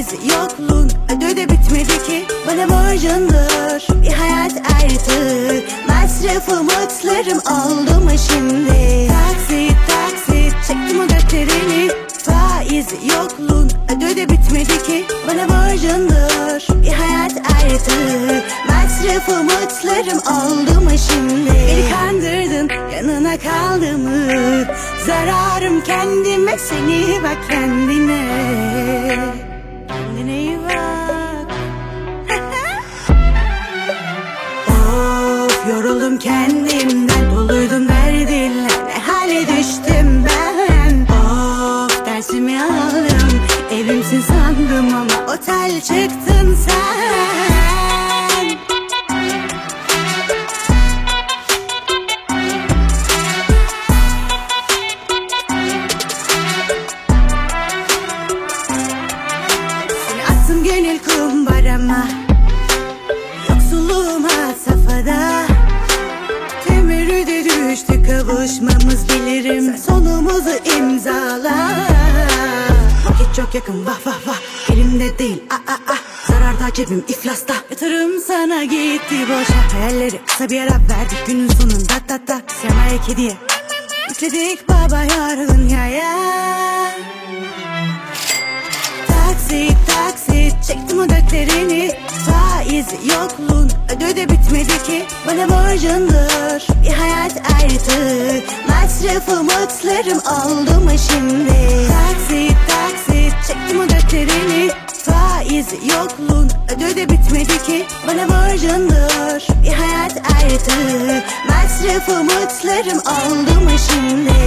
yokluğun ödü de bitmedi ki. Bana borcundur bir hayat artık. Masrafı umutlarım oldu mu şimdi? Taksit taksit çektim o defterini. Faiz yokluğun ödü de bitmedi ki. Bana borcundur bir hayat artık. Masrafı umutlarım oldu mu şimdi? Beni kandırdın, yanına kaldı mı? Zararım kendime, seni bak kendine. Kendine iyi bak. Of, yoruldum kendimden, doluydum derdinle. Ne hale düştüm ben. Of, dersimi aldım, evimsin sandım ama otel çıktın sen. Gönül kumbarama, yoksulluğum had safhada. Temerrüde düştü kavuşmamız, bilirim sen sonumuzu imzala. Vakit çok yakın, vah vah vah, elimde değil zararda, cebim iflasta. Yatırım sana gitti boşa, hayalleri kısa bir ara verdik. Günün sonunda da semaya kediye yükledik baba yarın yaya. Taksit taksit çektim o defterini. Faiz yokluğun ödü de bitmedi ki. Bana borcundur bir hayat artık. Masrafı umutlarım oldu mu şimdi? Taksit taksit çektim o defterini. Faiz yokluğun ödü de bitmedi ki. Bana borcundur bir hayat artık. Masrafı umutlarım oldu mu şimdi?